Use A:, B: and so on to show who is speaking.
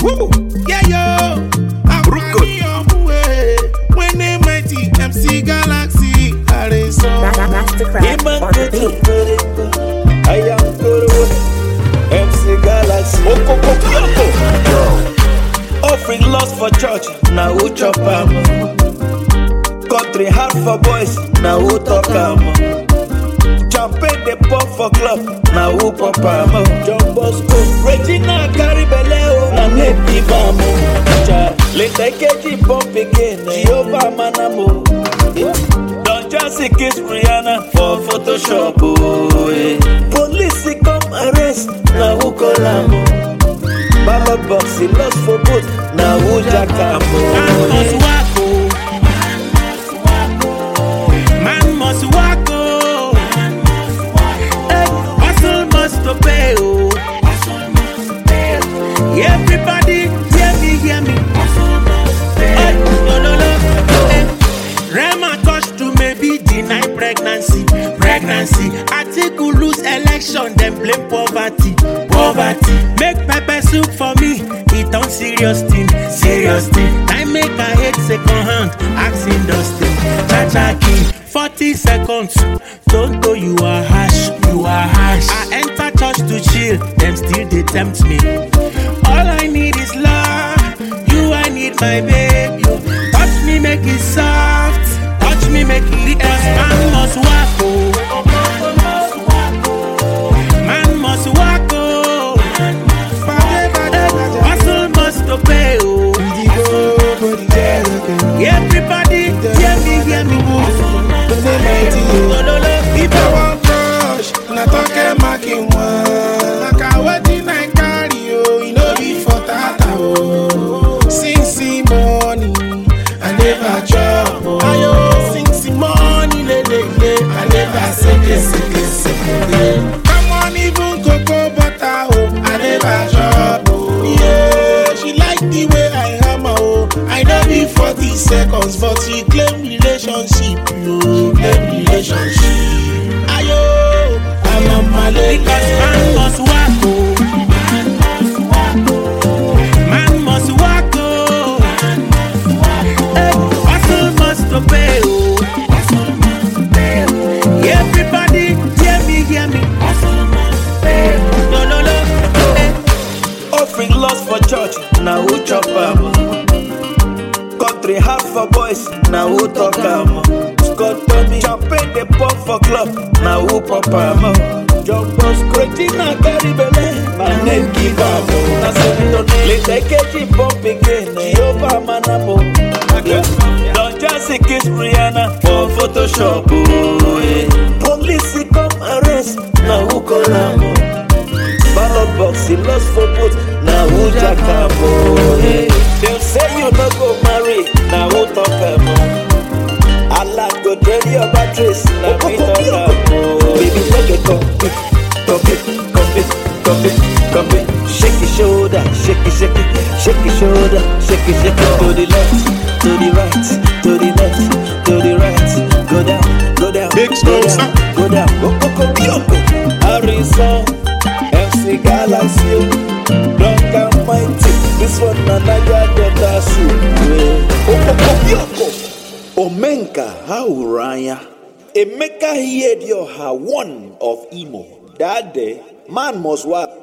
A: Woo. Yeah, yo. I'm money on the way. When they mighty MC Galaxy,
B: Mastercraft on the beat.
C: I am good. MC Galaxy. Offering lost for church. Now who chop am? Country hard for boys. Now who talk am? Champagne they pop for club. Now who pop am? John Bosco, Regina Caribeleo, and Happy Bamo. Later KG pop again. Jehovah Manamo. Don't just kiss Rihanna for Photoshop. Oh, eh. Police come arrest. Now who call am? Ballot box he lost for both. Now who jack am?
A: Man must walk, oh. Man must walk, oh. Hustle must obey, oh. Everybody hear me. Rema touch to maybe deny pregnancy. Atiku lose election, then blame poverty. Make pepper soup for me, it on serious thing. Time make I hate second hand, asking Dustin. Chacha king, 40 seconds. Don't go, you are harsh. I enter church to chill, them still they tempt me. All I need is love, you I need my baby. Touch me, make it soft. Touch me, make it because man must walk, oh. Man must walk, oh. Hustle must obey, oh. Everybody, hear me.
D: If I want crush, na talk marking one. Like I wedding I carry you know before tata oh. Since morning, I never chop oh. Ayo, since morning, I never say. Come on, even cocoa butter oh, I never chop oh. Yeah, she like the way I hammer oh. I know be 40 seconds, but she claim relationship oh. Ayo, I'm a Malay.
A: Because man must walk, oh. Man must walk, oh. Hustle must obey, oh. Everybody, hear me. No.
C: Offering lost for church. Now who chop am? Country hard for boys. Now who talk am? Scott Tommy, champagne they pop for club. Now who pop am? John Bosco, Regina Caribeleo, my name give am. Now say no later KG pop again. Jehovah Manamo. Don't just kiss Rihanna for Photoshop. Oh, eh. Police come arrest. Now who call am? Ballot box he lost for both. Now who jack am? Oh, eh. They say you no go marry. Now who talk am? Allah go drain your batteries. Now we talk am. Baby, make it come it. Shake your shoulder, shake your shoulder, shake it to the left, to the right, to the left, to the right. Go down,
D: Big
C: go down. Harrison, MC Galaxy, Drunk and Mighty. This one another Omenka, how Raya? Emeka heard your one of Imo. That day, man must work.